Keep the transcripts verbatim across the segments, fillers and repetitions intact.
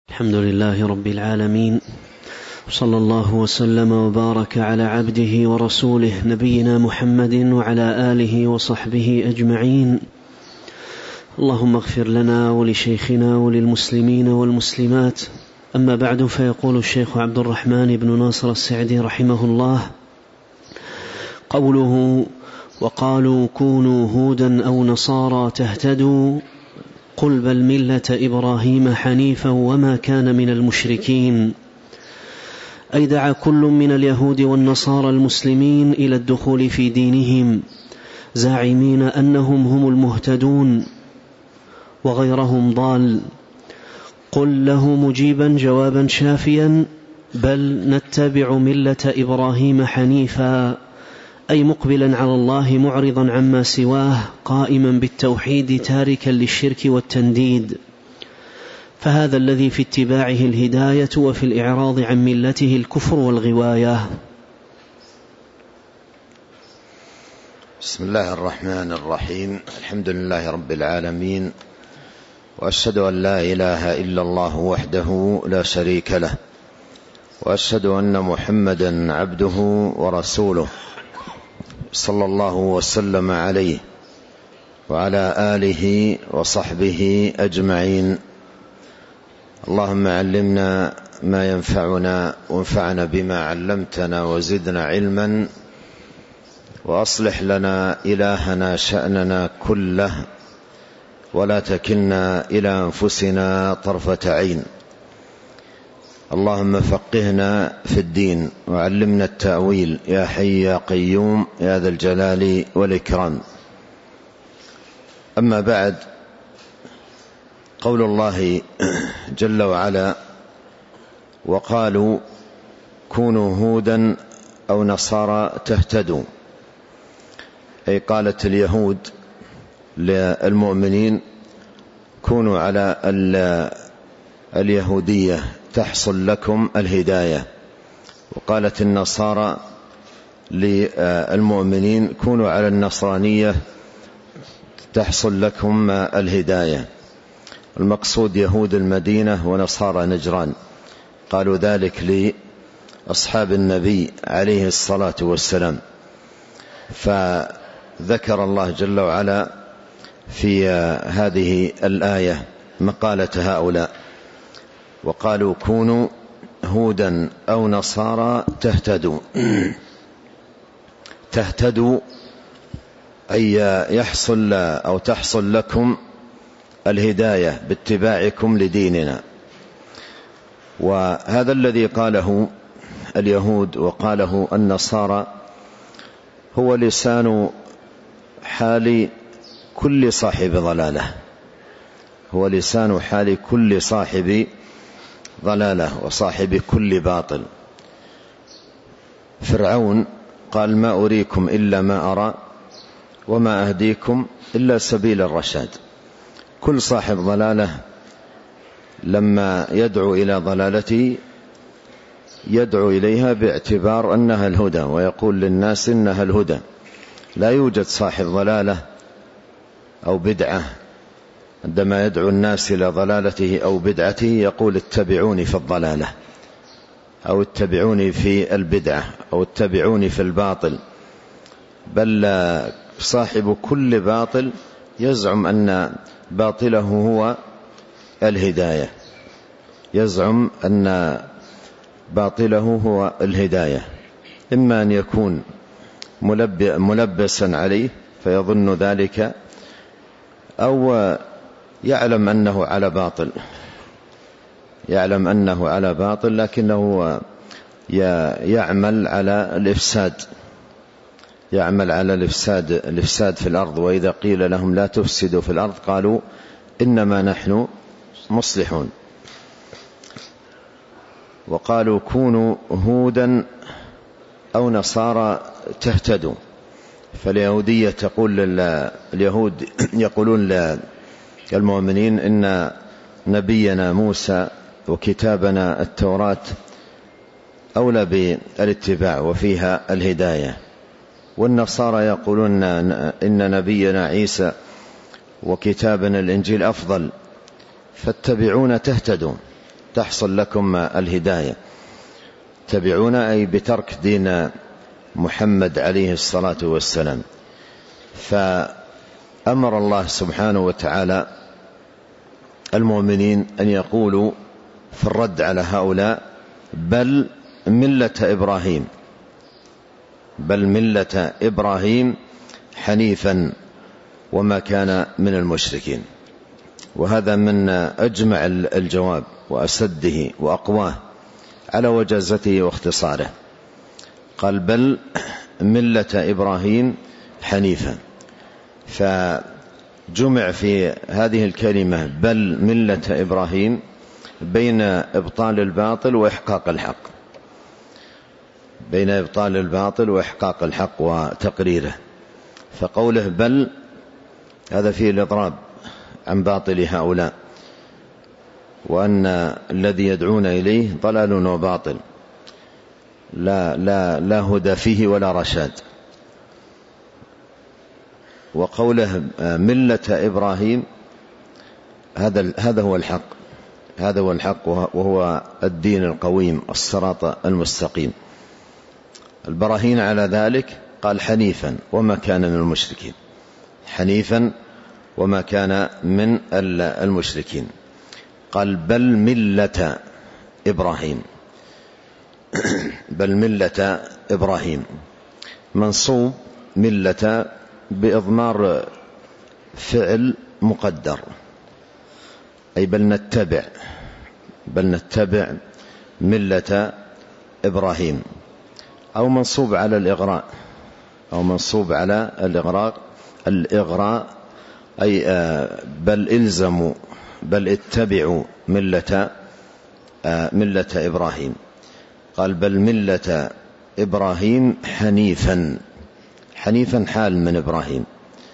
الحمد لله رب العالمين، صلى الله وسلم وبارك على عبده ورسوله نبينا محمد وعلى آله وصحبه أجمعين. اللهم اغفر لنا ولشيخنا وللمسلمين والمسلمات. أما بعد، فيقول الشيخ عبد الرحمن بن ناصر السعدي رحمه الله: قوله وقالوا كونوا هودا أو نصارى تهتدوا، قل بل ملة إبراهيم حنيفا وما كان من المشركين. أي دعا كل من اليهود والنصارى المسلمين إلى الدخول في دينهم، زاعمين أنهم هم المهتدون وغيرهم ضال. قل له مجيبا جوابا شافيا: بل نتبع ملة إبراهيم حنيفا، أي مقبلا على الله معرضا عما سواه، قائما بالتوحيد تاركا للشرك والتنديد. فهذا الذي في اتباعه الهداية، وفي الإعراض عن ملته الكفر والغواية. بسم الله الرحمن الرحيم. الحمد لله رب العالمين، وأشهد أن لا إله إلا الله وحده لا شريك له، وأشهد أن محمدا عبده ورسوله، صلى الله وسلم عليه وعلى آله وصحبه أجمعين. اللهم علمنا ما ينفعنا، وانفعنا بما علمتنا، وزدنا علما، وأصلح لنا إلهنا شأننا كله، ولا تكلنا إلى أنفسنا طرفة عين. اللهم فقهنا في الدين، وعلمنا التأويل، يا حي يا قيوم يا ذا الجلال والإكرام. أما بعد، قول الله جل وعلا: وقالوا كونوا هودا أو نصارى تهتدوا، أي قالت اليهود للمؤمنين: كونوا على اليهودية تحصل لكم الهداية. وقالت النصارى للمؤمنين: كونوا على النصرانية تحصل لكم الهداية. المقصود يهود المدينة ونصارى نجران. قالوا ذلك لأصحاب النبي عليه الصلاة والسلام. فذكر الله جل وعلا في هذه الآية مقالة هؤلاء: وقالوا كونوا هودا أو نصارى تهتدوا. تهتدوا أي يحصل أو تحصل لكم الهداية باتباعكم لديننا. وهذا الذي قاله اليهود وقاله النصارى هو لسان حال كل صاحب ضلالة، هو لسان حال كل صاحب ضلالة وصاحب كل باطل. فرعون قال: ما أريكم إلا ما أرى وما أهديكم إلا سبيل الرشاد. كل صاحب ضلالة لما يدعو إلى ضلالته يدعو إليها باعتبار أنها الهدى، ويقول للناس إنها الهدى. لا يوجد صاحب ضلالة أو بدعة عندما يدعو الناس إلى ضلالته أو بدعته يقول: اتبعوني في الضلالة، أو اتبعوني في البدعة، أو اتبعوني في الباطل. بل صاحب كل باطل يزعم أن باطله هو الهداية، يزعم أن باطله هو الهداية، إما أن يكون ملبسا عليه فيظن ذلك، أو يعلم أنه على باطل، يعلم أنه على باطل لكنه يعمل على الإفساد، يعمل على الإفساد, الإفساد في الأرض. وإذا قيل لهم لا تفسدوا في الأرض قالوا إنما نحن مصلحون. وقالوا كونوا هودا أو نصارى تهتدوا. فاليهودية تقول اليهود يقولون للمؤمنين: إن نبينا موسى وكتابنا التوراة أولى بالاتباع وفيها الهداية. والنصارى يقولون إن نبينا عيسى وكتابنا الإنجيل أفضل، فاتبعونا تهتدوا. تحصل لكم الهداية. تبعون أي بترك دين محمد عليه الصلاة والسلام. فأمر الله سبحانه وتعالى المؤمنين أن يقولوا في الرد على هؤلاء بل ملة إبراهيم، بل ملة إبراهيم حنيفا وما كان من المشركين. وهذا من أجمع الجواب وأسده وأقواه على وجازته واختصاره. قال بل ملة إبراهيم حنيفا، فجمع في هذه الكلمة بل ملة إبراهيم بين إبطال الباطل وإحقاق الحق، بين إبطال الباطل وإحقاق الحق وتقريره. فقوله بل هذا فيه الإضراب عن باطل هؤلاء، وأن الذي يدعون إليه ضلال وباطل لا, لا, لا هدى فيه ولا رشاد. وقوله ملة إبراهيم هذا هذا هو الحق، هذا هو الحق وهو الدين القويم الصراط المستقيم. البراهين على ذلك قال حنيفا وما كان من المشركين، حنيفا وما كان من المشركين. قال بل ملة إبراهيم، بل ملة إبراهيم منصوب ملة بإضمار فعل مقدر، أي بل نتبع، بل نتبع ملة إبراهيم، أو منصوب على الإغراء، أو منصوب على الإغراء الإغراء أي بل إلزموا بل اتبعوا ملة ملة إبراهيم. قال بل ملة إبراهيم حنيفا، حنيفا حال من إبراهيم،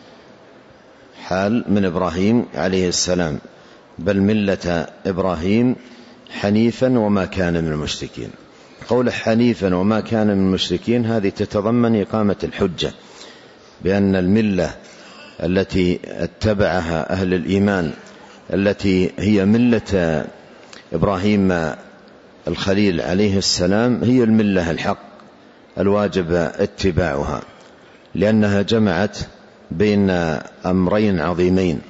حال من إبراهيم عليه السلام. بل ملة إبراهيم حنيفا وما كان من المشركين. قول حنيفا وما كان من المشركين هذه تتضمن إقامة الحجة بأن الملة التي اتبعها أهل الإيمان التي هي ملة إبراهيم الخليل عليه السلام هي الملة الحق الواجب اتباعها، لأنها جمعت بين أمرين عظيمين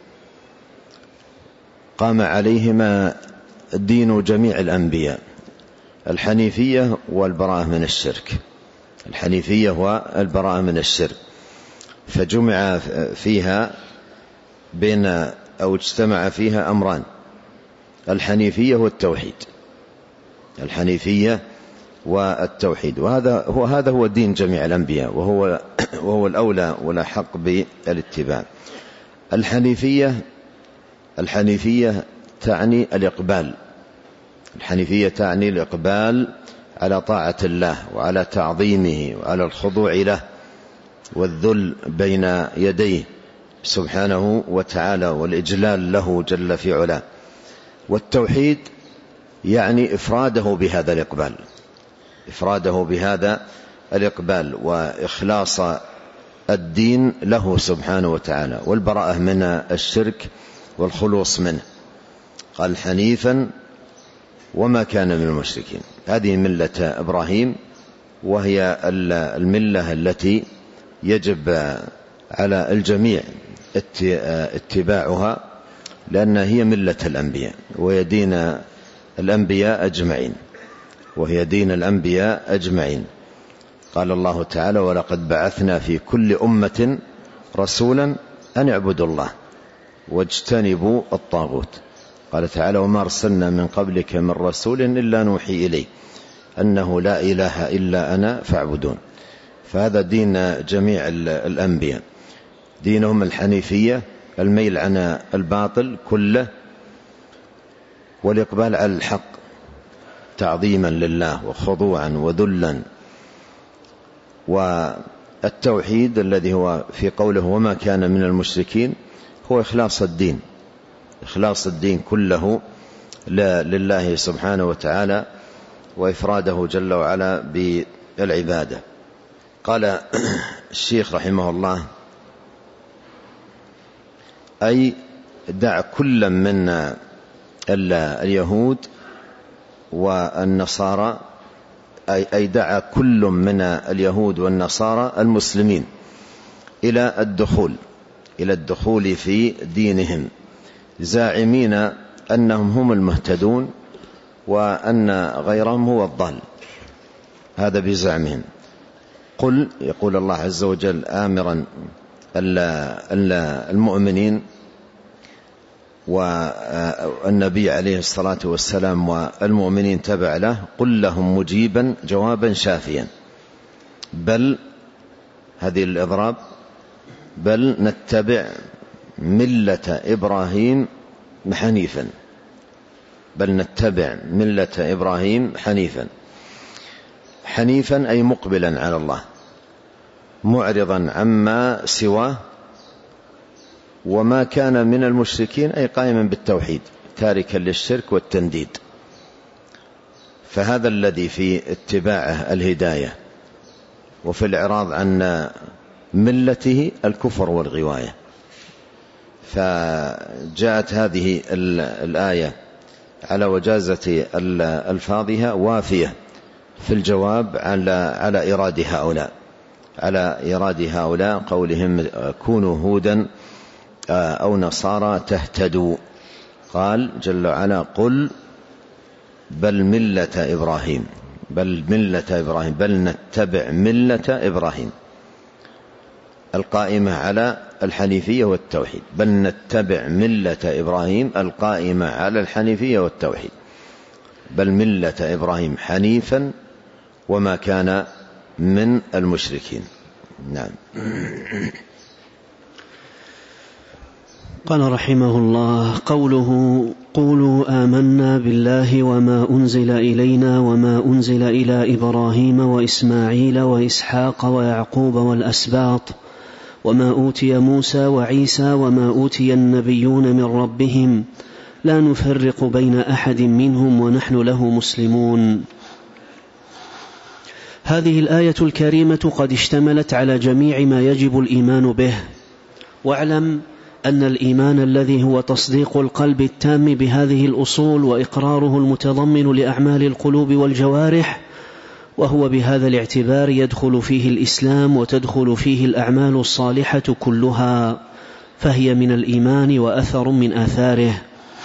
قام عليهما دين جميع الأنبياء: الحنيفية والبراءة من الشرك، الحنيفية والبراءة من الشرك. فجمع فيها بين أو اجتمع فيها أمران: الحنيفية والتوحيد، الحنيفية والتوحيد. وهذا هو هذا هو دين جميع الأنبياء، وهو وهو الأولى والأحق بالاتباع. الحنيفية الحنيفية تعني الإقبال، الحنيفية تعني الإقبال على طاعة الله وعلى تعظيمه وعلى الخضوع له والذل بين يديه سبحانه وتعالى والإجلال له جل في علاه. والتوحيد يعني إفراده بهذا الإقبال، إفراده بهذا الإقبال وإخلاص الدين له سبحانه وتعالى، والبراءة من الشرك والخلوص منه. قال حنيفا وما كان من المشركين. هذه ملة إبراهيم، وهي الملة التي يجب على الجميع اتباعها، لأنها هي ملة الأنبياء وهي دين الأنبياء أجمعين، وهي دين الأنبياء أجمعين. قال الله تعالى: ولقد بعثنا في كل أمة رسولا أن اعبدوا الله واجتنبوا الطاغوت. قال تعالى: وما أرسلنا من قبلك من رسول إلا نوحي إليه أنه لا إله إلا أنا فاعبدون. فهذا دين جميع الأنبياء، دينهم الحنيفية، الميل عن الباطل كله والإقبال على الحق تعظيما لله وخضوعا وذلا. والتوحيد الذي هو في قوله وما كان من المشركين هو إخلاص الدين، إخلاص الدين كله لله سبحانه وتعالى وإفراده جل وعلا بالعبادة. قال الشيخ رحمه الله: أي دع كل من اليهود والنصارى، أي دعا كل من اليهود والنصارى المسلمين إلى الدخول إلى الدخول في دينهم، زاعمين أنهم هم المهتدون وأن غيرهم هو الضال، هذا بزعمهم. قل، يقول الله عز وجل آمرا المؤمنين والنبي عليه الصلاة والسلام والمؤمنين تبع له، قل لهم مجيبا جوابا شافيا، بل هذه الإضراب، بل نتبع ملة إبراهيم حنيفا، بل نتبع ملة إبراهيم حنيفا. حنيفا أي مقبلا على الله، معرضا عما سواه، وما كان من المشركين أي قائما بالتوحيد، تاركا للشرك والتنديد. فهذا الذي في اتباعه الهداية، وفي الإعراض عن ملته الكفر والغواية. فجاءت هذه الآية على وجازة ألفاظها وافية في الجواب على على إيراد هؤلاء على إيراد هؤلاء قولهم كونوا هودا أو نصارى تهتدوا. قال جل وعلا قل بل ملة إبراهيم، بل ملة إبراهيم، بل نتبع ملة إبراهيم القائمة على الحنيفية والتوحيد، بل نتبع ملة إبراهيم القائمة على الحنيفية والتوحيد، بل ملة إبراهيم حنيفا وما كان من المشركين. نعم. قال رحمه الله: قوله قولوا آمنا بالله وما أنزل إلينا وما أنزل إلى إبراهيم وإسماعيل وإسحاق ويعقوب والأسباط وما أوتي موسى وعيسى وما أوتي النبيون من ربهم لا نفرق بين أحد منهم ونحن له مسلمون. هذه الآية الكريمة قد اشتملت على جميع ما يجب الإيمان به. واعلم أن الإيمان الذي هو تصديق القلب التام بهذه الأصول وإقراره المتضمن لأعمال القلوب والجوارح، وهو بهذا الاعتبار يدخل فيه الإسلام وتدخل فيه الأعمال الصالحة كلها، فهي من الإيمان وأثر من آثاره.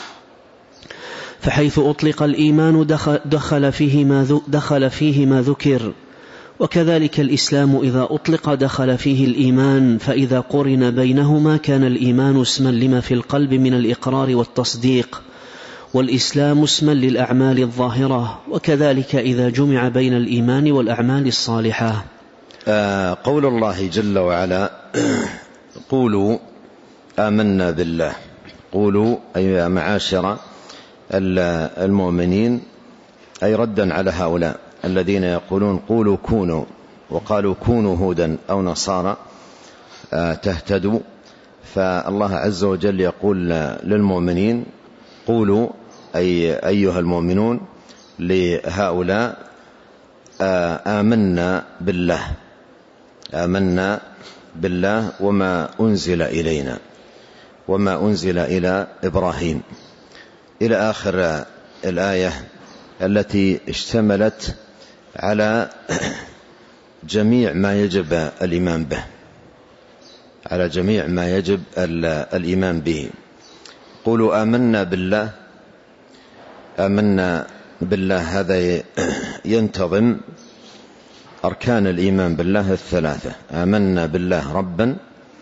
فحيث أطلق الإيمان دخل فيه ما دخل فيه ما ذكر، وكذلك الإسلام إذا أطلق دخل فيه الإيمان، فإذا قرن بينهما كان الإيمان اسما لما في القلب من الإقرار والتصديق، والإسلام اسما للأعمال الظاهرة، وكذلك إذا جمع بين الإيمان والأعمال الصالحة. آه قول الله جل وعلا قولوا آمنا بالله، قولوا أي معاشر المؤمنين، أي ردا على هؤلاء الذين يقولون قولوا كونوا، وقالوا كونوا هودا أو نصارى تهتدوا. فالله عز وجل يقول للمؤمنين قولوا أي أيها المؤمنون لهؤلاء آمنا بالله، آمنا بالله وما أنزل إلينا وما أنزل إلى إبراهيم، إلى آخر الآية التي اشتملت على جميع ما يجب الإيمان به، على جميع ما يجب الإيمان به. قولوا آمنا بالله، آمنا بالله هذا ينتظم أركان الإيمان بالله الثلاثة: آمنا بالله ربا،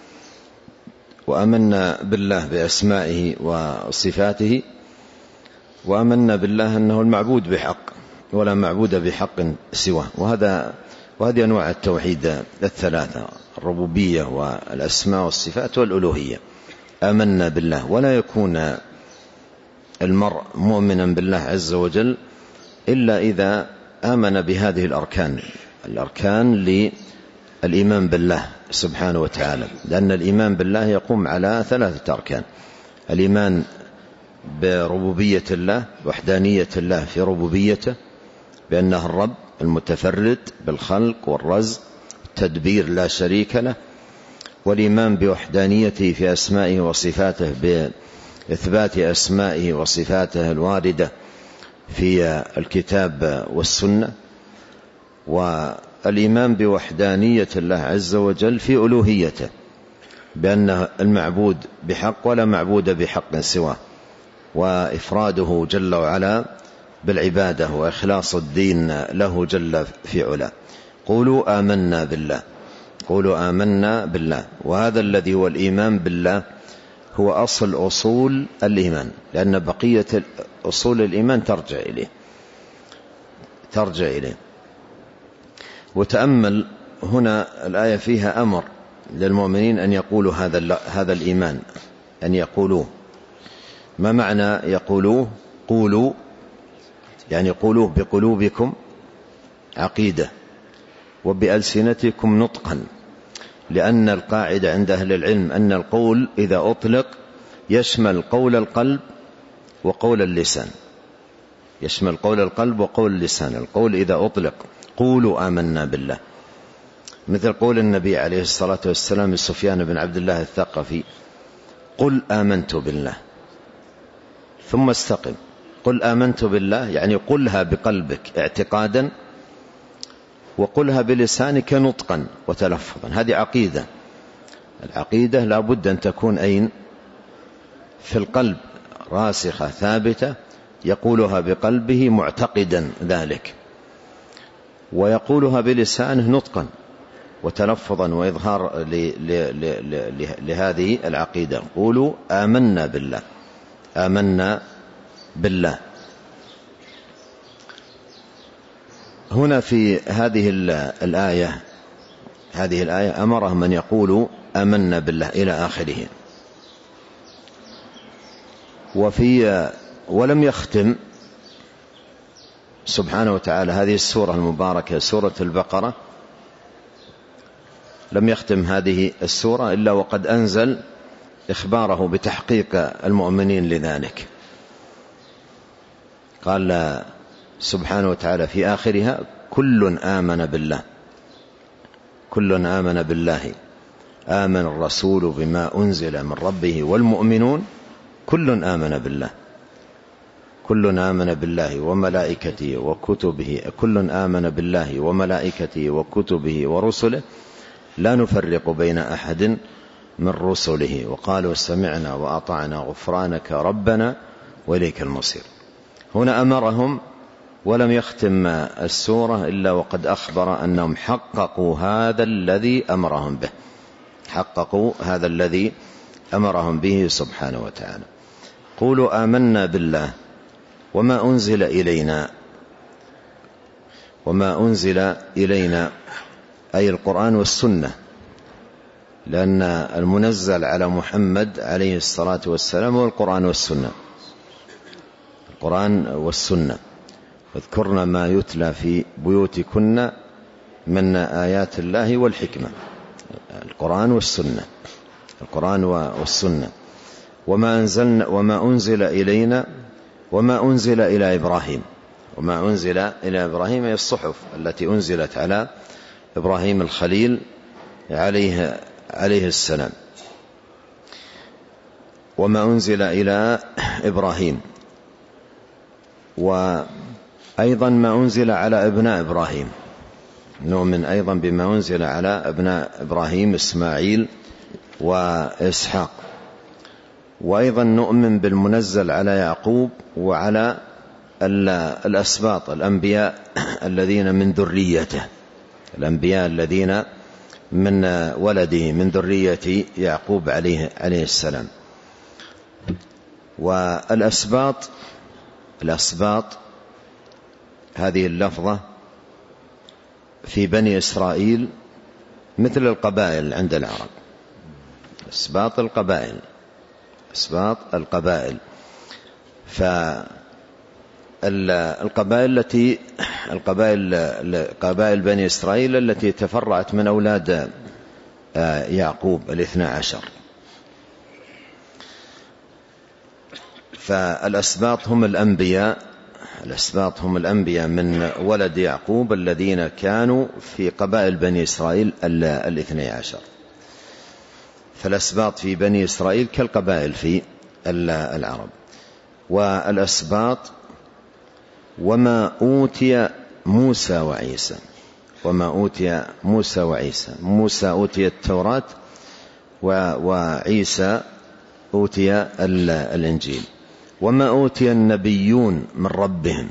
وآمنا بالله بأسمائه وصفاته، وآمنا بالله أنه المعبود بحق ولا معبود بحق سواه. وهذا وهذه أنواع التوحيد الثلاثة: الربوبية والأسماء والصفات والألوهية. آمنا بالله، ولا يكون المرء مؤمنا بالله عز وجل إلا إذا آمن بهذه الأركان، الأركان للإيمان بالله سبحانه وتعالى، لأن الإيمان بالله يقوم على ثلاثة أركان: الإيمان بربوبية الله، وحدانية الله في ربوبيته بأنه الرب المتفرد بالخلق والرزق والتدبير لا شريك له، والإيمان بوحدانيته في أسمائه وصفاته بإثبات أسمائه وصفاته الواردة في الكتاب والسنة، والإيمان بوحدانية الله عز وجل في ألوهيته، بأن المعبود بحق ولا معبود بحق سواه، وإفراده جل وعلا بالعبادة وإخلاص الدين له جل في علا. قولوا آمنا بالله، قولوا آمنا بالله. وهذا الذي هو الإيمان بالله هو أصل أصول الإيمان، لأن بقية أصول الإيمان ترجع إليه ترجع إليه وتأمل هنا الآية فيها أمر للمؤمنين أن يقولوا هذا هذا الإيمان، أن يقولوه. ما معنى يقولوه؟ قولوا يعني قولوه بقلوبكم عقيدة، وبألسنتكم نطقا، لأن القاعدة عند أهل العلم أن القول إذا أطلق يشمل قول القلب وقول اللسان، يشمل قول القلب وقول اللسان. القول إذا أطلق قولوا آمنا بالله، مثل قول النبي عليه الصلاة والسلام لسفيان بن عبد الله الثقفي: قل آمنت بالله ثم استقم. قل آمنت بالله يعني قلها بقلبك اعتقادا، وقلها بلسانك نطقا وتلفظا. هذه عقيدة. العقيدة لا بد أن تكون أين؟ في القلب، راسخة ثابتة، يقولها بقلبه معتقدا ذلك، ويقولها بلسانه نطقا وتلفظا وإظهار لهذه العقيدة. قولوا آمنا بالله، آمنا بالله. هنا في هذه الآية هذه الآية أمرهم أن يقولوا آمنا بالله إلى آخره. وفي ولم يختم سبحانه وتعالى هذه السورة المباركة سورة البقرة، لم يختم هذه السورة إلا وقد أنزل إخباره بتحقيق المؤمنين لذلك. قال سبحانه وتعالى في آخرها: كل آمن بالله، كل آمن بالله آمن الرسول بما أنزل من ربه والمؤمنون كل آمن بالله، كل آمن بالله وملائكته وكتبه، كل آمن بالله وملائكته وكتبه ورسله لا نفرق بين أحد من رسله وقالوا سمعنا وأطعنا غفرانك ربنا وإليك المصير. هنا أمرهم ولم يختم السورة إلا وقد أخبر أنهم حققوا هذا الذي أمرهم به، حققوا هذا الذي أمرهم به سبحانه وتعالى. قولوا آمنا بالله وما أنزل إلينا، وما أنزل إلينا أي القرآن والسنة، لأن المنزل على محمد عليه الصلاة والسلام هو القرآن والسنة، القرآن والسنة. واذكرن ما يتلى في بيوتكن من آيات الله والحكمة، القرآن والسنة، القرآن والسنة. وما أنزلنا وما أنزل إلينا وما أنزل إلى إبراهيم، وما أنزل إلى إبراهيم هي الصحف التي أنزلت على إبراهيم الخليل عليه عليه السلام. وما أنزل إلى إبراهيم، وأيضا ما أنزل على ابناء إبراهيم، نؤمن أيضا بما أنزل على ابناء إبراهيم إسماعيل وإسحاق. وأيضا نؤمن بالمنزل على يعقوب وعلى الأسباط الأنبياء الذين من ذريته، الأنبياء الذين من ولده من ذرية يعقوب عليه عليه السلام. والأسباط، الأسباط هذه اللفظة في بني إسرائيل مثل القبائل عند العرب، أسباط القبائل، أسباط القبائل. فالقبائل التي القبائل قبائل بني إسرائيل التي تفرعت من أولاد يعقوب الاثنى عشر. فالأسباط هم الأنبياء، الأسباط هم الأنبياء من ولد يعقوب الذين كانوا في قبائل بني إسرائيل الاثنى عشر. فالأسباط في بني إسرائيل كالقبائل في العرب. والأسباط وما أوتي موسى وعيسى. وما أوتي موسى وعيسى، موسى أوتي التوراة وعيسى أوتي الإنجيل. وما أوتي النبيون من ربهم،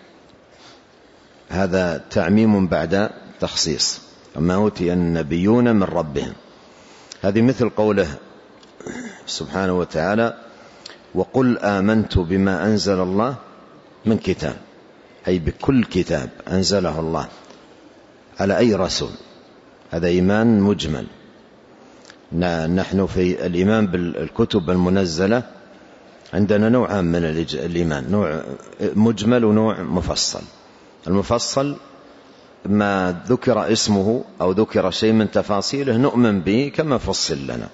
هذا تعميم بعد تخصيص. وما أوتي النبيون من ربهم، هذه مثل قوله سبحانه وتعالى: وقل آمنت بما أنزل الله من كتاب، أي بكل كتاب أنزله الله على أي رسول. هذا إيمان مجمل. نحن في الإيمان بالكتب المنزلة عندنا نوعان من الإيمان، نوع مجمل ونوع مفصل. المفصل ما ذكر اسمه أو ذكر شيء من تفاصيله نؤمن به كما فصل لنا،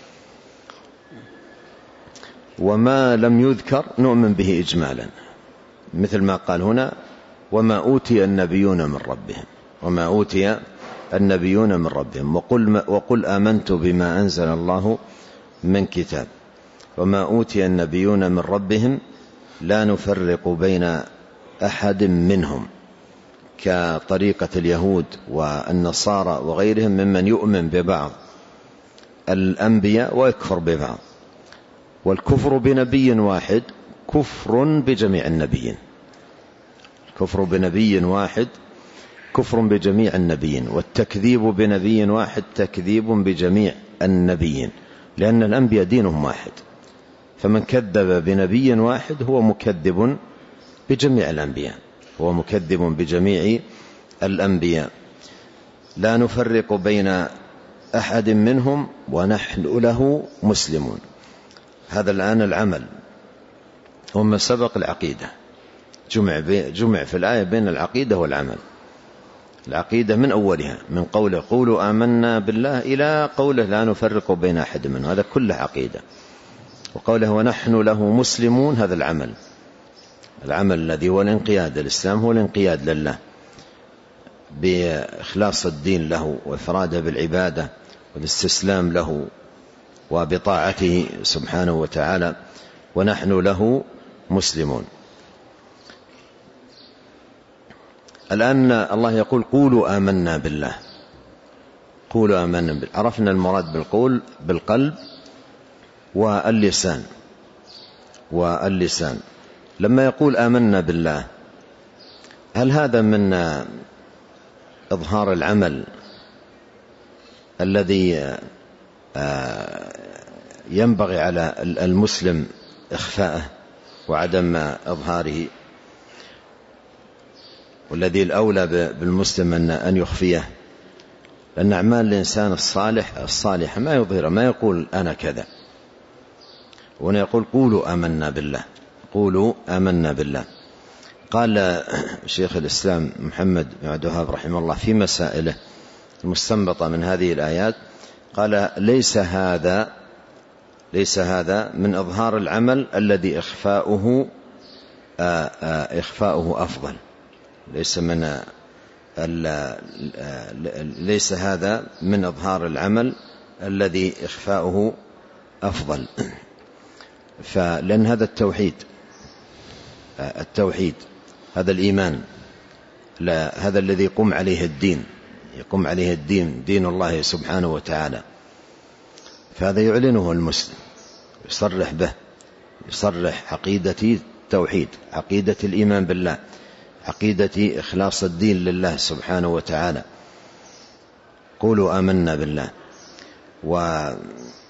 وما لم يذكر نؤمن به إجمالا، مثل ما قال هنا: وما أوتي النبيون من ربهم. وما أوتي النبيون من ربهم. وقل, وقل آمنت بما أنزل الله من كتاب. وما أوتي النبيون من ربهم لا نفرق بين أحد منهم، كطريقة اليهود والنصارى وغيرهم ممن يؤمن ببعض الأنبياء ويكفر ببعض. والكفر بنبي واحد كفر بجميع النبيين. الكفر بنبي واحد كفر بجميع النبيين، والتكذيب بنبي واحد تكذيب بجميع النبيين، لأن الأنبياء دينهم واحد، فمن كذب بنبي واحد هو مكذب بجميع الأنبياء، هو مكذب بجميع الأنبياء. لا نفرق بين أحد منهم ونحن له مسلمون. هذا الآن العمل، وما سبق العقيدة، جمع, جمع في الآية بين العقيدة والعمل. العقيدة من أولها، من قوله قولوا آمنا بالله إلى قوله لا نفرق بين أحد منهم، هذا كله عقيدة. وقوله ونحن له مسلمون، هذا العمل، العمل الذي هو الانقياد. الإسلام هو الانقياد لله بإخلاص الدين له وإفراده بالعبادة والاستسلام له وبطاعته سبحانه وتعالى. ونحن له مسلمون. الآن الله يقول قولوا آمنا بالله. قولوا آمنا بالله، عرفنا المراد بالقول بالقلب واللسان واللسان. لما يقول آمنا بالله، هل هذا من إظهار العمل الذي ينبغي على المسلم إخفاءه وعدم إظهاره، والذي الأولى بالمسلم أن يخفيه؟ لأن أعمال الإنسان الصالح الصالحة ما يظهر، ما يقول أنا كذا. وهنا يقول قولوا آمنا بالله، قولوا آمنا بالله. قال شيخ الإسلام محمد بن عبد الوهاب رحمه الله في مسائله المستنبطة من هذه الآيات، قال ليس هذا ليس هذا من إظهار العمل الذي إخفاؤه إخفاؤه أفضل. ليس من ليس هذا من إظهار العمل الذي إخفاؤه أفضل. فلأن هذا التوحيد التوحيد هذا الإيمان، لا هذا الذي يقوم عليه الدين يقوم عليه الدين دين الله سبحانه وتعالى. فهذا يعلنه المسلم، يصرح به، يصرح عقيدة التوحيد، عقيدة الإيمان بالله، عقيدة إخلاص الدين لله سبحانه وتعالى. قولوا آمنا بالله. وهذه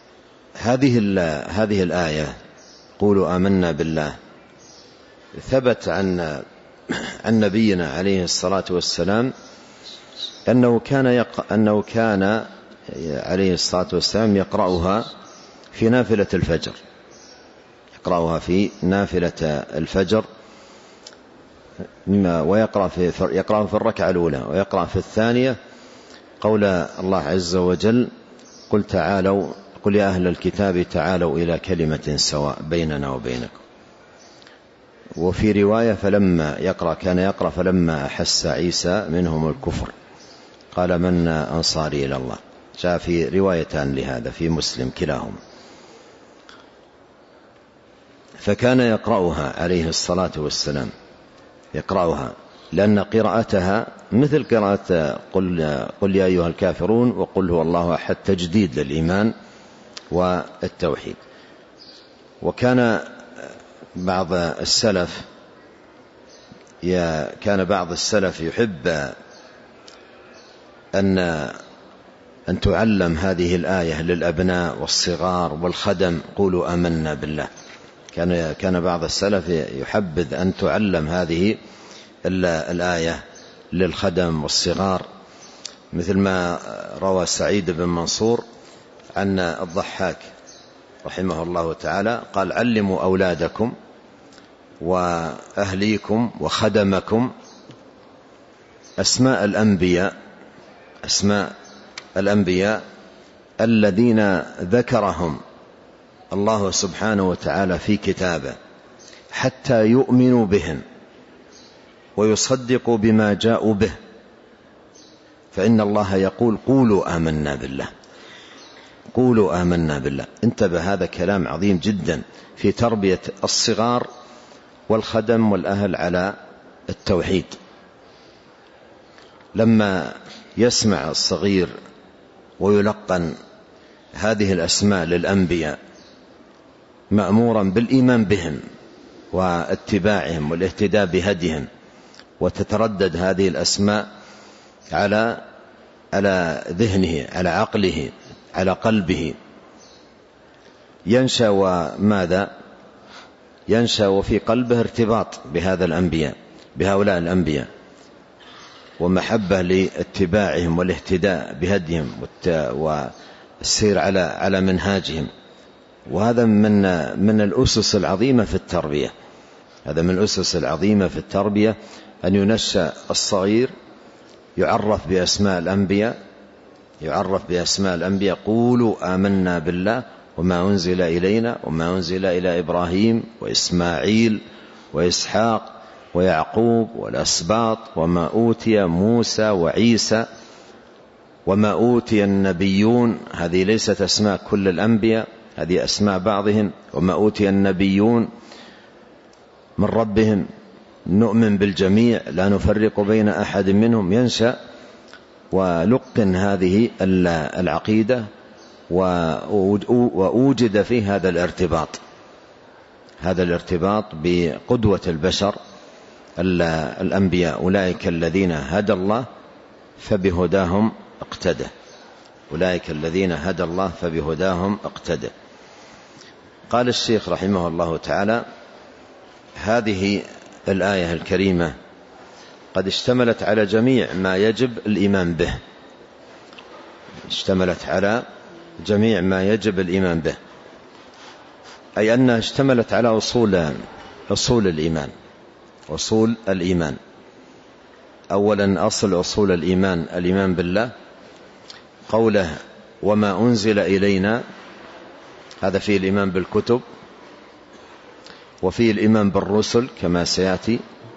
هذه الآية قولوا آمنا بالله ثبت عن عن نبينا عليه الصلاة والسلام أنه كان يق... أنه كان عليه الصلاة والسلام يقرأها في نافلة الفجر، يقرأها في نافلة الفجر، ويقرأ في يقرأ في الركعة الأولى، ويقرأ في الثانية قول الله عز وجل قل تعالوا قل يا أهل الكتاب تعالوا إلى كلمة سواء بيننا وبينكم. وفي رواية فلما يقرأ كان يقرأ فلما أحس عيسى منهم الكفر قال من أنصاري إلى الله. جاء في روايتان لهذا في مسلم كلاهما. فكان يقرأها عليه الصلاة والسلام يقرأها، لأن قراءتها مثل قراءة قل, قل يا أيها الكافرون وقل هو الله أحد، تجديد للإيمان والتوحيد. وكان بعض السلف كان بعض السلف يحب أن أن تعلم هذه الآية للأبناء والصغار والخدم، قولوا آمنا بالله. كان كان بعض السلف يحبذ أن تعلم هذه الآية للخدم والصغار، مثل ما روى سعيد بن منصور عن الضحاك رحمه الله تعالى قال: علموا أولادكم وأهليكم وخدمكم أسماء الأنبياء أسماء الأنبياء الذين ذكرهم الله سبحانه وتعالى في كتابه، حتى يؤمنوا بهم ويصدقوا بما جاءوا به، فإن الله يقول: قولوا آمنا بالله، قولوا آمنا بالله. انتبه، هذا كلام عظيم جدا في تربية الصغار والخدم والأهل على التوحيد. لما يسمع الصغير ويلقن هذه الأسماء للأنبياء مأمورا بالإيمان بهم واتباعهم والاهتداء بهديهم، وتتردد هذه الأسماء على على ذهنه، على عقله، على قلبه، ينشأ وماذا ينشأ وفي قلبه ارتباط بهذا الأنبياء بهؤلاء الأنبياء، ومحبة لاتباعهم والاهتداء بهديهم والسير على على منهاجهم. وهذا من من الأسس العظيمة في التربية هذا من الأسس العظيمة في التربية أن ينشأ الصغير يعرف بأسماء الأنبياء يعرف بأسماء الأنبياء قولوا آمنا بالله وما أنزل إلينا وما أنزل إلى إبراهيم وإسماعيل وإسحاق ويعقوب والأسباط وما أوتي موسى وعيسى وما أوتي النبيون. هذه ليست أسماء كل الأنبياء، هذه أسماء بعضهم. وما أوتي النبيون من ربهم نؤمن بالجميع لا نفرق بين أحد منهم. ينشأ ولقن هذه العقيدة وأوجد فيه هذا الارتباط هذا الارتباط بقدوة البشر الأنبياء، أولئك الذين هدى الله فبهداهم اقتدى أولئك الذين هدى الله فبهداهم اقتدى. قال الشيخ رحمه الله تعالى: هذه الآية الكريمة قد اشتملت على جميع ما يجب الإيمان به اشتملت على جميع ما يجب الإيمان به أي أنها اشتملت على أصول أصول الإيمان أصول الإيمان أولا أصل أصول الإيمان الإيمان بالله. قوله وما أنزل إلينا، هذا فيه الإيمان بالكتب وفيه الإيمان بالرسل كما سيأتي،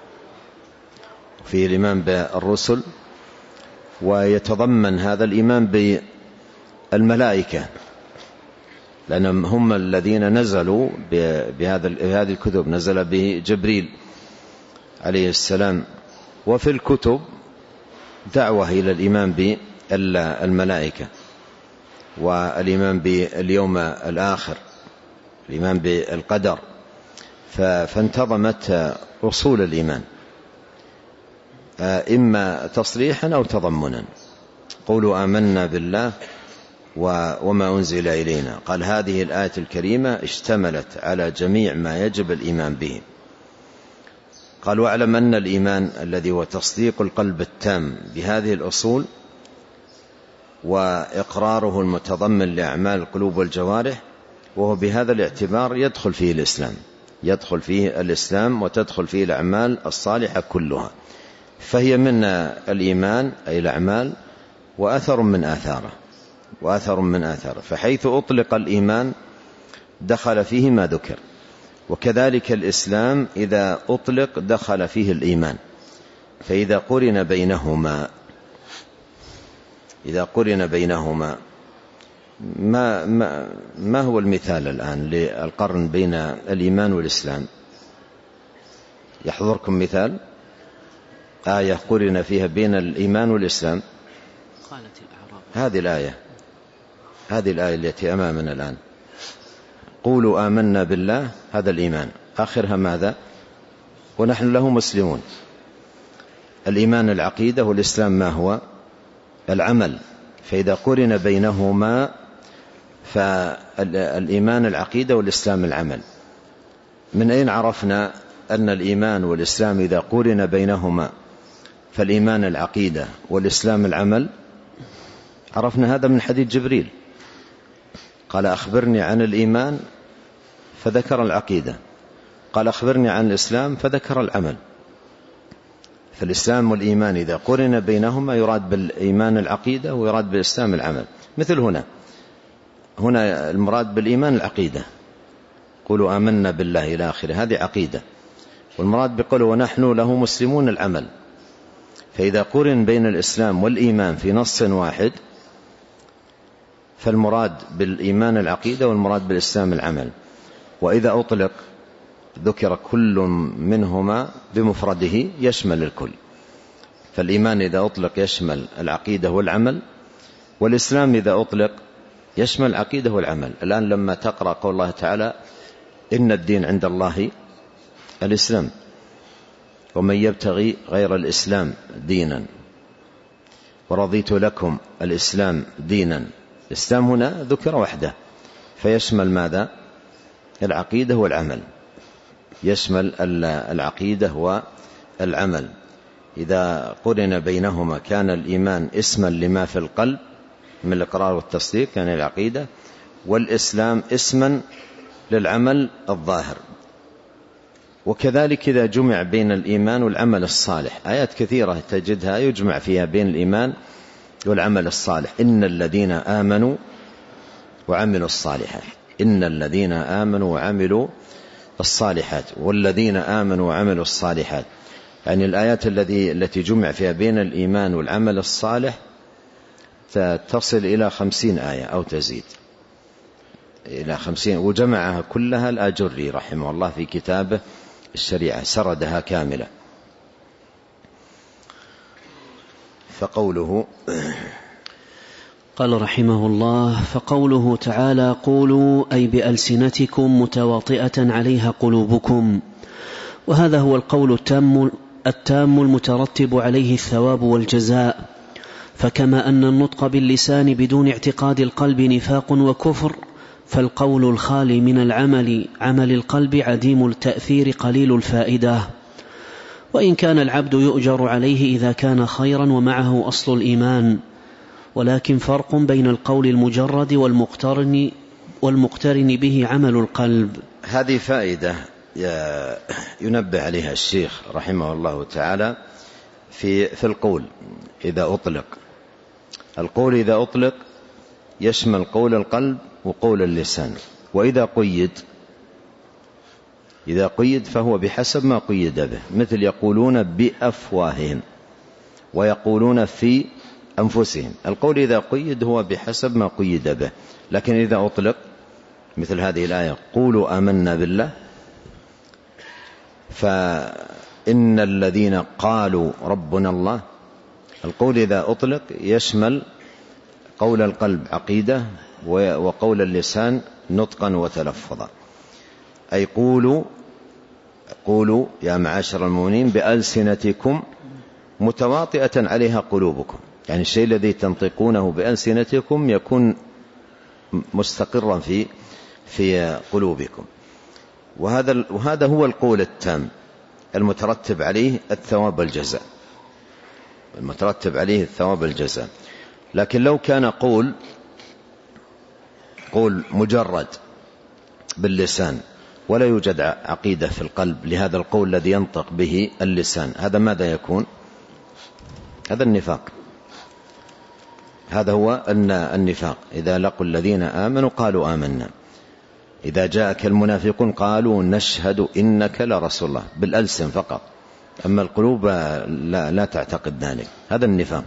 وفيه الإيمان بالرسل، ويتضمن هذا الإيمان بالملائكة لأنهم هم الذين نزلوا بهذه الكتب، نزل به جبريل عليه السلام. وفي الكتب دعوة إلى الإيمان بالملائكة والإيمان باليوم الآخر، الإيمان بالقدر، فانتظمت أصول الإيمان إما تصريحا أو تضمنا. قولوا آمنا بالله وما أنزل إلينا. قال هذه الآية الكريمة اشتملت على جميع ما يجب الإيمان به. قال واعلم أن الإيمان الذي هو تصديق القلب التام بهذه الأصول وإقراره المتضمن لأعمال القلوب والجوارح، وهو بهذا الاعتبار يدخل فيه الإسلام يدخل فيه الإسلام وتدخل فيه الأعمال الصالحة كلها، فهي من الإيمان أي الأعمال وأثر من آثاره وأثر من آثاره فحيث أطلق الإيمان دخل فيه ما ذكر، وكذلك الإسلام إذا أطلق دخل فيه الإيمان. فإذا قرن بينهما إذا قرن بينهما ما, ما, ما هو المثال الآن للقرن بين الإيمان والإسلام؟ يحضركم مثال؟ آية قرن فيها بين الإيمان والإسلام؟ قالت الأعراب. هذه الآية هذه الآية التي أمامنا الآن، قولوا آمنا بالله، هذا الإيمان، آخرها ماذا؟ ونحن له مسلمون. الإيمان العقيدة، والإسلام ما هو؟ العمل. فإذا قرن بينهما فالإيمان العقيدة والإسلام العمل. من أين عرفنا أن الإيمان والإسلام إذا قرن بينهما فالإيمان العقيدة والإسلام العمل؟ عرفنا هذا من حديث جبريل، قال أخبرني عن الإيمان فذكر العقيدة، قال أخبرني عن الإسلام فذكر العمل. فالإسلام والإيمان إذا قرن بينهما يراد بالإيمان العقيدة ويراد بالإسلام العمل. مثل هنا هنا المراد بالإيمان العقيدة، قولوا آمنا بالله إلى آخره، هذه عقيدة. والمراد بقوله ونحن له مسلمون العمل. فإذا قرن بين الإسلام والإيمان في نص واحد فالمراد بالإيمان العقيدة والمراد بالإسلام العمل. وإذا أطلق ذكر كل منهما بمفرده يشمل الكل. فالإيمان إذا أطلق يشمل العقيدة والعمل، والإسلام إذا أطلق يشمل العقيدة والعمل. الآن لما تقرأ قول الله تعالى إن الدين عند الله الإسلام ومن يبتغي غير الإسلام دينا ورضيت لكم الإسلام دينا، الإسلام هنا ذكر وحده فيشمل ماذا؟ العقيدة والعمل، يشمل العقيدة والعمل. إذا قرن بينهما كان الإيمان اسما لما في القلب من الإقرار والتصديق يعني العقيدة، والإسلام اسما للعمل الظاهر. وكذلك إذا جمع بين الإيمان والعمل الصالح، آيات كثيرة تجدها يجمع فيها بين الإيمان والعمل الصالح. إن الذين آمنوا وعملوا الصالحات، إن الذين آمنوا وعملوا الصالحات، والذين آمنوا وعملوا الصالحات. يعني الآيات التي التي جمع فيها بين الإيمان والعمل الصالح تصل إلى خمسين آية أو تزيد إلى خمسين، وجمعها كلها الآجري رحمه الله في كتابه الشريعة، سردها كاملة. فقوله قال رحمه الله: فقوله تعالى قولوا أي بألسنتكم متواطئة عليها قلوبكم، وهذا هو القول التام التام المترتب عليه الثواب والجزاء. فكما أن النطق باللسان بدون اعتقاد القلب نفاق وكفر، فالقول الخالي من العمل عمل القلب عديم التأثير قليل الفائدة، وإن كان العبد يؤجر عليه إذا كان خيرا ومعه أصل الإيمان، ولكن فرق بين القول المجرد والمقترن, والمقترن به عمل القلب. هذه فائدة ينبه عليها الشيخ رحمه الله تعالى في, في القول إذا أطلق. القول إذا أطلق يشمل قول القلب وقول اللسان، وإذا قيد إذا قيد فهو بحسب ما قيد به، مثل يقولون بأفواههم ويقولون في أنفسهم. القول إذا قيد هو بحسب ما قيد به، لكن إذا أطلق مثل هذه الآية قولوا آمنا بالله، فإن الذين قالوا ربنا الله، القول إذا أطلق يشمل قول القلب عقيدة وقول اللسان نطقا وتلفظا. أي قولوا قولوا يا معاشر المؤمنين بألسنتكم متواطئة عليها قلوبكم، يعني الشيء الذي تنطقونه بألسنتكم يكون مستقرا في في قلوبكم. وهذا وهذا هو القول التام المترتب عليه الثواب والجزاء، المترتب عليه الثواب والجزاء. لكن لو كان قول قول مجرد باللسان ولا يوجد عقيدة في القلب لهذا القول الذي ينطق به اللسان، هذا ماذا يكون؟ هذا النفاق، هذا هو النفاق. إذا لقوا الذين آمنوا قالوا آمنا، إذا جاءك المنافقون قالوا نشهد إنك لرسول الله، بالألسن فقط، أما القلوب لا, لا تعتقد ذلك، هذا النفاق.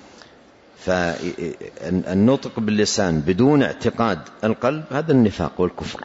فالنطق باللسان بدون اعتقاد القلب هذا النفاق والكفر.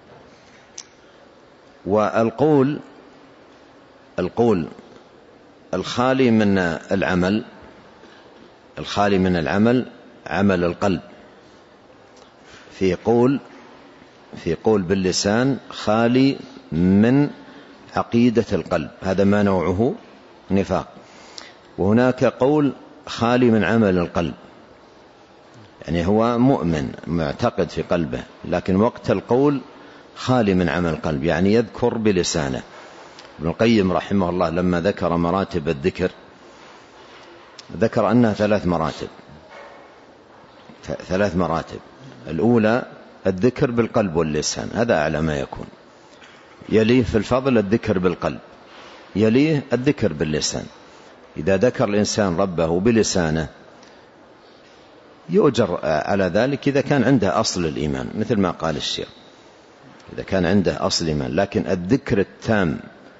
والقول القول الخالي من العمل، الخالي من العمل عمل القلب، في قول في قول باللسان خالي من عقيدة القلب، هذا ما نوعه نفاق. وهناك قول خالي من عمل القلب، يعني هو مؤمن معتقد في قلبه، لكن وقت القول خالي من عمل القلب، يعني يذكر بلسانه. ابن القيم رحمه الله لما ذكر مراتب الذكر ذكر أنها ثلاث مراتب ثلاث مراتب الأولى الذكر بالقلب واللسان، هذا أعلى ما يكون. يليه في الفضل الذكر بالقلب، يليه الذكر باللسان. إذا ذكر الإنسان ربه بلسانه يؤجر على ذلك إذا كان عنده أصل الإيمان، مثل ما قال الشيخ، إذا كان عنده أصل الإيمان. لكن الذكر التام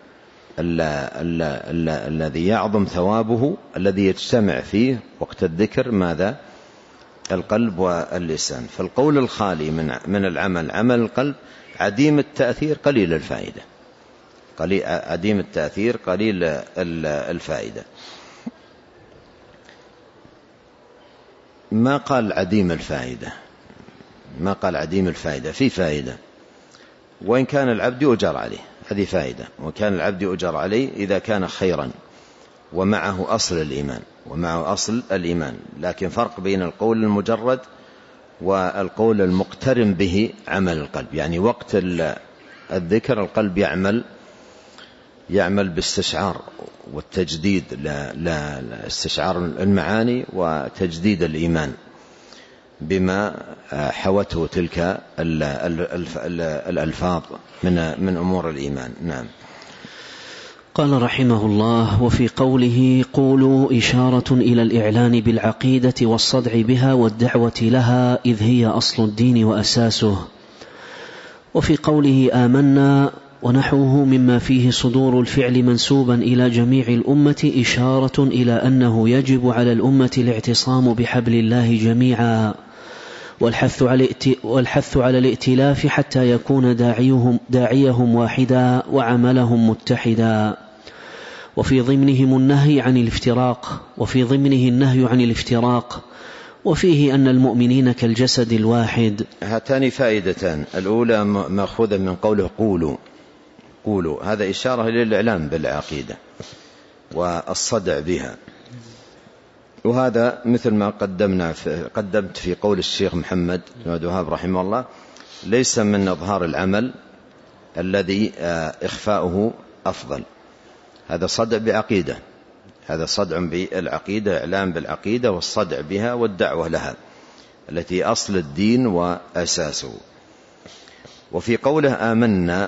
الذي يعظم ثوابه الذي يجتمع فيه وقت الذكر ماذا؟ القلب واللسان. فالقول الخالي من من العمل عمل القلب عديم التأثير قليل الفائدة، قليل عديم التأثير قليل الفائدة. ما قال عديم الفائدة، ما قال عديم الفائدة، في فائدة، وإن كان العبد يؤجر عليه، هذه فائدة. وكان العبد يؤجر عليه إذا كان خيرا ومعه أصل الإيمان، ومعه أصل الإيمان. لكن فرق بين القول المجرد والقول المقترن به عمل القلب، يعني وقت الذكر القلب يعمل يعمل باستشعار والتجديد، لا لا استشعار المعاني وتجديد الإيمان بما حوته تلك الألفاظ من من أمور الإيمان. نعم. قال رحمه الله: وفي قوله قولوا إشارة إلى الإعلان بالعقيدة والصدع بها والدعوة لها، إذ هي أصل الدين وأساسه. وفي قوله آمنا ونحوه مما فيه صدور الفعل منسوبا إلى جميع الأمة إشارة إلى أنه يجب على الأمة الاعتصام بحبل الله جميعا، والحث على والحث على الائتلاف حتى يكون داعيهم, داعيهم واحدا وعملهم متحدا. وفي ضمنهم النهي عن الافتراق وفي ضمنه النهي عن الافتراق وفيه أن المؤمنين كالجسد الواحد. هاتان فائدتان، الأولى مأخوذة من قوله قولوا قولوا، هذا إشارة للإعلام بالعقيدة والصدع بها، وهذا مثل ما قدمنا في قدمت في قول الشيخ محمد بن عبد الوهاب رحمه الله، ليس من إظهار العمل الذي إخفاؤه أفضل، هذا صدع بعقيدة، هذا صدع بالعقيدة، إعلام بالعقيدة والصدع بها والدعوة لها التي أصل الدين وأساسه. وفي قوله آمنا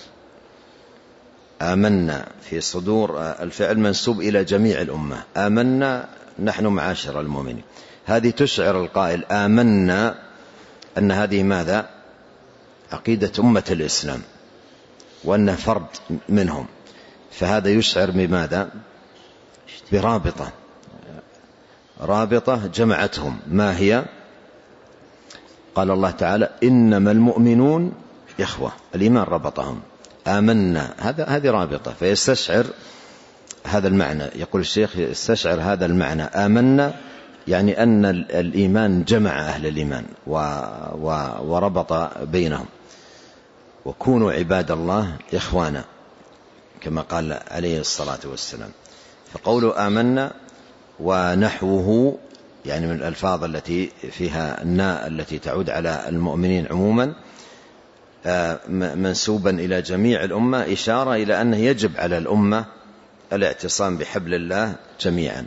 آمنا في صدور الفعل منسوب إلى جميع الأمة، آمنا نحن معاشر المؤمنين، هذه تشعر القائل آمنا أن هذه ماذا؟ عقيدة أمة الإسلام وأنه فرد منهم، فهذا يشعر بماذا؟ برابطة، رابطة جمعتهم. ما هي؟ قال الله تعالى إنما المؤمنون إخوة، الإيمان ربطهم. آمنا هذا هذه رابطة، فيستشعر هذا المعنى. يقول الشيخ يستشعر هذا المعنى، آمنا يعني أن الإيمان جمع أهل الإيمان وربط بينهم. وكونوا عباد الله إخوانا كما قال عليه الصلاة والسلام. فقولوا آمنا ونحوه يعني من الألفاظ التي فيها الناء التي تعود على المؤمنين عموما منسوبا إلى جميع الأمة، إشارة إلى أنه يجب على الأمة الاعتصام بحبل الله جميعا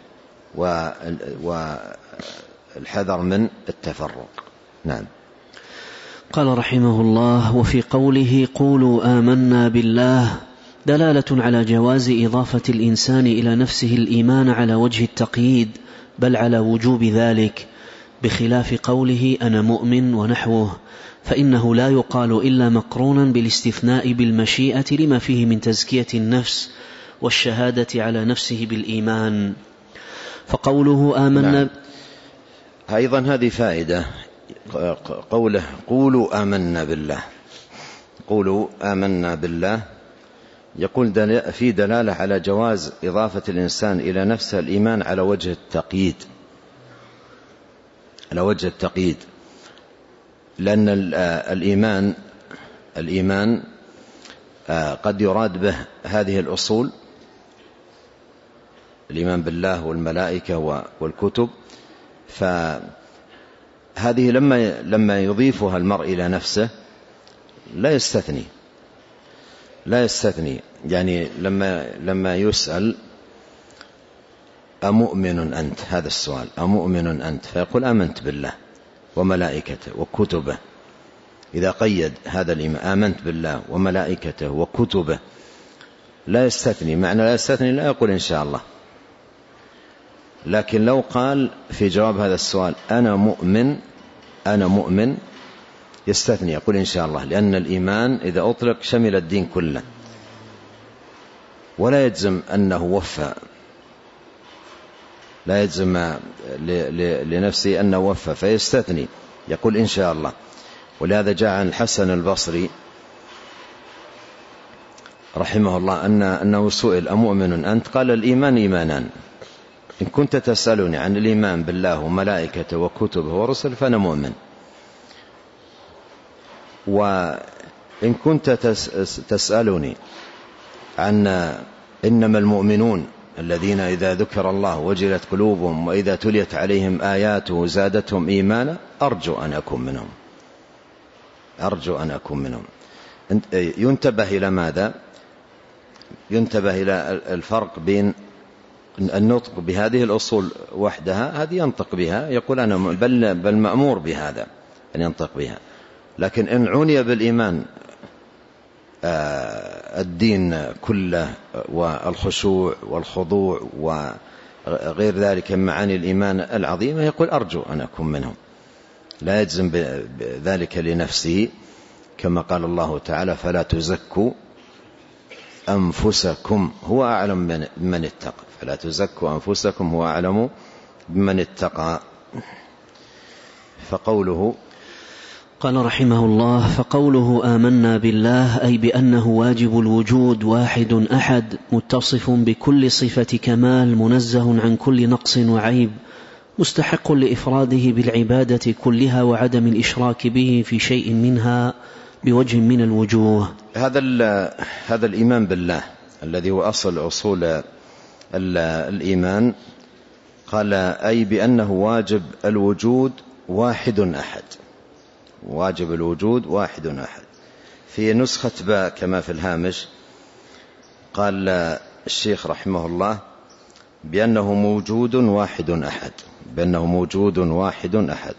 والحذر من التفرق. نعم. قال رحمه الله: وفي قوله قولوا آمنا بالله دلالة على جواز إضافة الإنسان إلى نفسه الإيمان على وجه التقييد، بل على وجوب ذلك، بخلاف قوله أنا مؤمن ونحوه، فإنه لا يقال إلا مقرونا بالاستثناء بالمشيئة لما فيه من تزكية النفس والشهادة على نفسه بالإيمان. فقوله آمنا نعم. أيضا هذه فائدة، قوله قولوا آمنا بالله، قولوا آمنا بالله يقول في دلالة على جواز إضافة الإنسان إلى نفسه الإيمان على وجه التقييد، على وجه التقييد، لأن الإيمان الإيمان قد يراد به هذه الأصول، الإيمان بالله والملائكة والكتب، فهذه لما لما يضيفها المرء إلى نفسه لا يستثني لا يستثني يعني لما لما يسأل أمؤمن أنت، هذا السؤال أمؤمن أنت، فيقول آمنت بالله وملائكته وكتبه. إذا قيد هذا الإيمان آمنت بالله وملائكته وكتبه لا يستثني، معنى لا يستثني لا يقول إن شاء الله. لكن لو قال في جواب هذا السؤال أنا مؤمن أنا مؤمن يستثني، يقول إن شاء الله، لأن الإيمان إذا أطلق شمل الدين كله، ولا يجزم أنه وفى، لا يجزم لنفسه أنه وفى، فيستثني يقول إن شاء الله. ولهذا جاء عن الحسن البصري رحمه الله أن أنه سئل أمؤمن أنت؟ قال الإيمان إيمانان، إن كنت تسألني عن الإيمان بالله وملائكته وكتبه ورسله فأنا مؤمن، وإن كنت تسألني عن إنما المؤمنون الذين إذا ذكر الله وجلت قلوبهم وإذا تليت عليهم آياته زادتهم إيمانا، أرجو أن أكون منهم أرجو أن أكون منهم. ينتبه إلى ماذا؟ ينتبه إلى الفرق بين النطق بهذه الأصول وحدها، هذه ينطق بها يقول أنا بل, بل مأمور بهذا أن ينطق بها، لكن إن عني بالإيمان الدين كله والخشوع والخضوع وغير ذلك من معاني الإيمان العظيمة يقول أرجو أن أكون منهم، لا يجزم بذلك لنفسه، كما قال الله تعالى فلا تزكوا أنفسكم هو أعلم بمن اتقى، فلا تزكوا أنفسكم هو أعلم بمن اتقى. فقوله قال رحمه الله فقوله آمنا بالله أي بأنه واجب الوجود واحد أحد متصف بكل صفة كمال منزه عن كل نقص وعيب مستحق لإفراده بالعبادة كلها وعدم الإشراك به في شيء منها بوجه من الوجوه. هذا هذا الإيمان بالله الذي هو أصل أصول الإيمان، قال أي بأنه واجب الوجود واحد أحد، واجب الوجود واحد أحد. في نسخة باء كما في الهامش قال الشيخ رحمه الله بأنه موجود واحد أحد، بأنه موجود واحد أحد،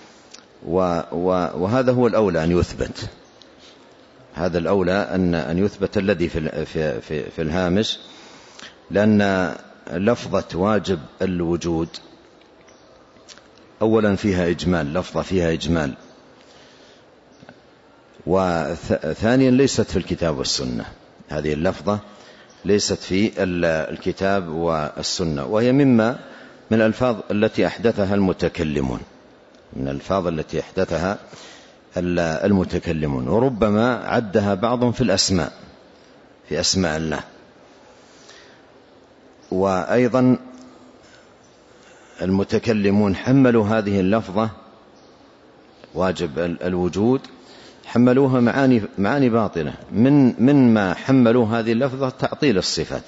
وهذا هو الأولى أن يثبت، هذا الأولى أن أن يثبت الذي في في في, في الهامش، لأن لفظة واجب الوجود أولا فيها إجمال، لفظة فيها إجمال، وثانيا ليست في الكتاب والسنة، هذه اللفظة ليست في الكتاب والسنة، وهي مما من الألفاظ التي أحدثها المتكلمون، من الألفاظ التي أحدثها المتكلمون، وربما عدها بعضهم في الأسماء، في أسماء الله. وأيضا المتكلمون حملوا هذه اللفظة واجب الوجود، حملوها معاني معاني باطلة، من من ما حملوا هذه اللفظة تعطيل الصفات،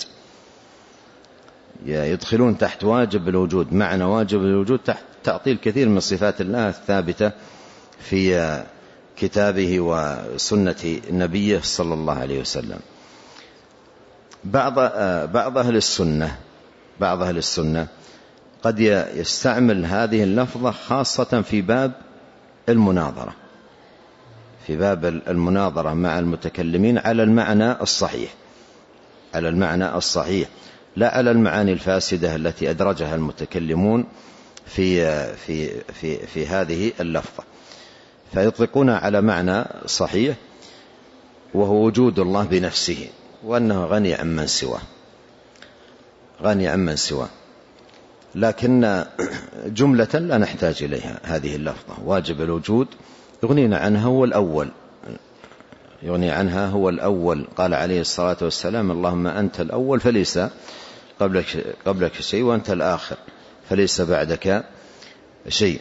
يدخلون تحت واجب الوجود، معنى واجب الوجود تحت تعطيل كثير من صفات الله الثابتة في كتابه وسنة نبيه صلى الله عليه وسلم. بعض بعض أهل السنة بعض أهل السنة قد يستعمل هذه اللفظة خاصة في باب المناظرة، في باب المناظرة مع المتكلمين على المعنى الصحيح، على المعنى الصحيح، لا على المعاني الفاسدة التي أدرجها المتكلمون في في في في هذه اللفظة، فيطلقون على معنى صحيح وهو وجود الله بنفسه، وأنه غني عمن سواه، غني عمن سواه، لكن جملة لا نحتاج إليها هذه اللفظة، واجب الوجود يغنينا عنها، هو الأول يغني عنها هو الأول. قال عليه الصلاة والسلام: اللهم أنت الأول فليس قبلك, قبلك شيء، وأنت الآخر فليس بعدك شيء.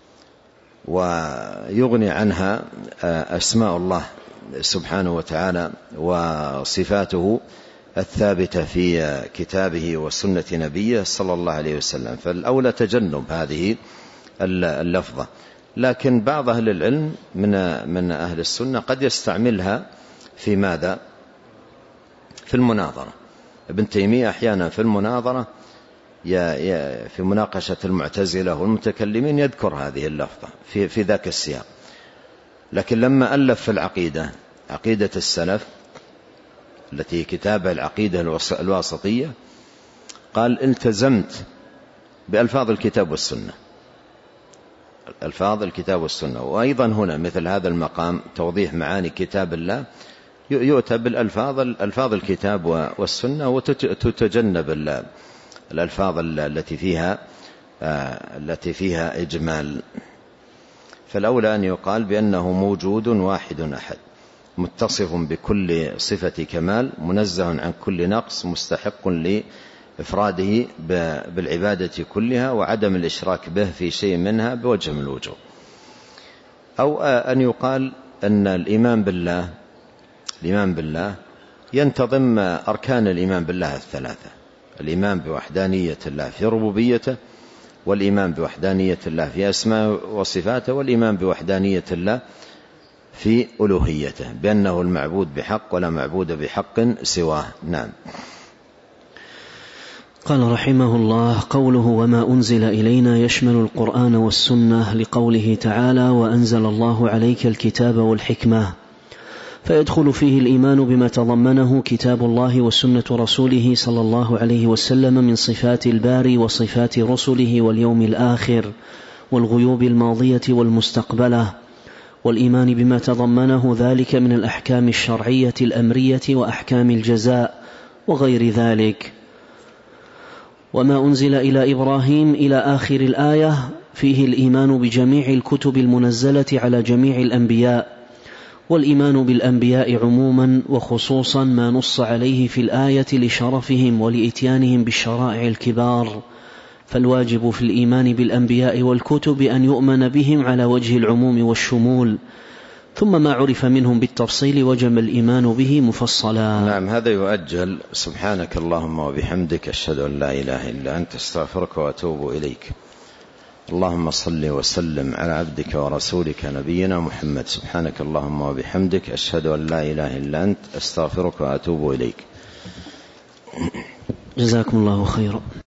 ويغني عنها أسماء الله سبحانه وتعالى وصفاته الثابتة في كتابه وسنة نبيه صلى الله عليه وسلم، فالأولى تجنب هذه اللفظة. لكن بعض أهل العلم من من أهل السنة قد يستعملها في ماذا؟ في المناظرة. ابن تيمية أحيانا في المناظرة في مناقشة المعتزلة والمتكلمين يذكر هذه اللفظة في في ذاك السياق. لكن لما ألف في العقيدة، عقيدة السلف التي كتابها العقيدة الواسطية، قال: التزمت بألفاظ الكتاب والسنة، ألفاظ الكتاب والسنة. وأيضا هنا مثل هذا المقام توضيح معاني كتاب الله، يؤتى بالألفاظ الألفاظ الكتاب والسنة، وتتجنب الألفاظ التي فيها التي فيها إجمال. فالأولى أن يقال بأنه موجود واحد أحد، متصف بكل صفة كمال، منزه عن كل نقص، مستحق لإفراده بالعبادة كلها وعدم الإشراك به في شيء منها بوجه من الوجوه. أو أن يقال أن الإيمان بالله الإيمان بالله ينتظم أركان الإيمان بالله الثلاثة: الإيمان بوحدانية الله في ربوبيته، والإيمان بوحدانية الله في أسماء وصفاته، والإيمان بوحدانية الله في ألوهيته، بأنه المعبود بحق ولا معبود بحق سواه. نعم. قال رحمه الله: قوله وما أنزل إلينا يشمل القرآن والسنة، لقوله تعالى: وأنزل الله عليك الكتاب والحكمة، فيدخل فيه الإيمان بما تضمنه كتاب الله وسنة رسوله صلى الله عليه وسلم من صفات الباري وصفات رسله واليوم الآخر والغيوب الماضية والمستقبلة، والإيمان بما تضمنه ذلك من الأحكام الشرعية الأمرية وأحكام الجزاء وغير ذلك. وما أنزل إلى إبراهيم إلى آخر الآية فيه الإيمان بجميع الكتب المنزلة على جميع الأنبياء، والإيمان بالأنبياء عموما وخصوصا ما نص عليه في الآية لشرفهم ولإتيانهم بالشرائع الكبار. فالواجب في الإيمان بالأنبياء والكتب أن يؤمن بهم على وجه العموم والشمول، ثم ما عرف منهم بالتفصيل وجب الإيمان به مفصلا. نعم، هذا يؤجل. سبحانك اللهم وبحمدك، أشهد أن لا إله إلا أنت، أستغفرك وأتوب إليك. اللهم صل وسلم على عبدك ورسولك نبينا محمد. سبحانك اللهم وبحمدك، أشهد أن لا إله إلا أنت، أستغفرك وأتوب إليك. جزاكم الله خيرا.